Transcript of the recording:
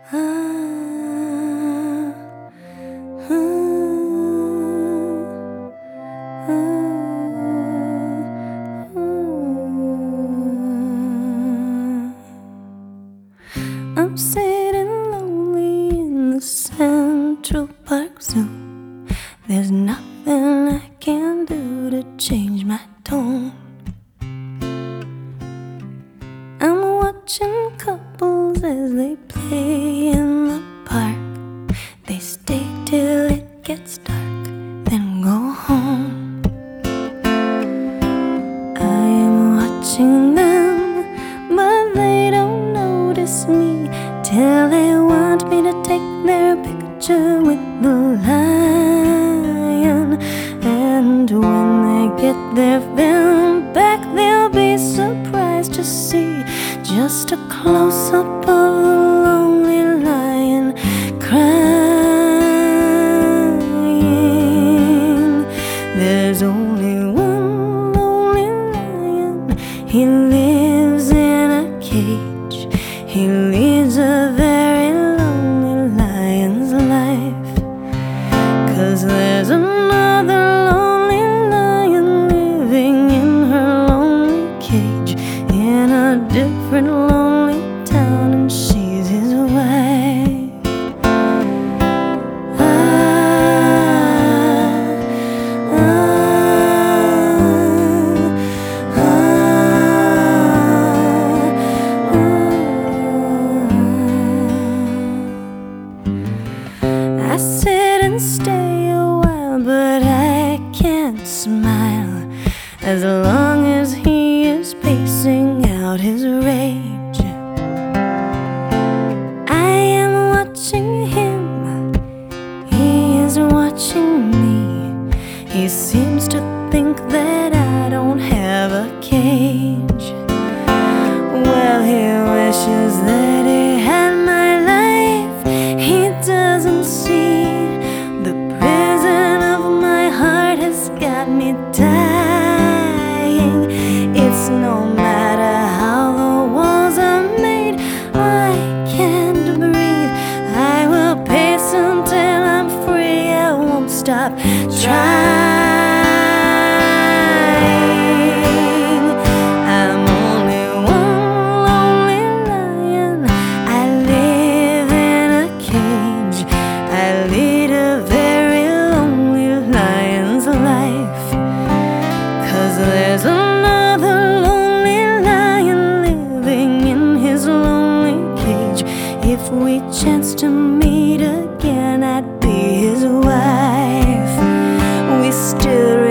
I'm sitting lonely in the Central Park Zoo. There's nothing I can do to change my tone. I'm watching couples as they play in the park. They stay till it gets dark, then go home. I am watching them, but they don't notice me till they want me to take their picture with the lion. And when they get their film back, they'll be surprised to see just a close-up of the lonely lion crying. There's only one lonely lion. He lives in a cage. He leads a very lonely lion's life. 'Cause there's another lonely lion living in her lonely cage in a different lonely town, and she's his wife. I sit and stay a while, but I can't smile as long as he is pacing out his rage. I am watching him, he is watching me. He seems to think that I don't have a cage. Well, he wishes that he had my life. He doesn't see the prison of my heart has got me dying. It's no matter how the walls are made, I can't breathe. I will pace until I'm free. I won't stop trying. I'm only one lonely lion. I live in a cage. I lead a very lonely lion's life. 'Cause there's another lonely lion living in his lonely cage. If we chance to meet again, I'd be his wife. We still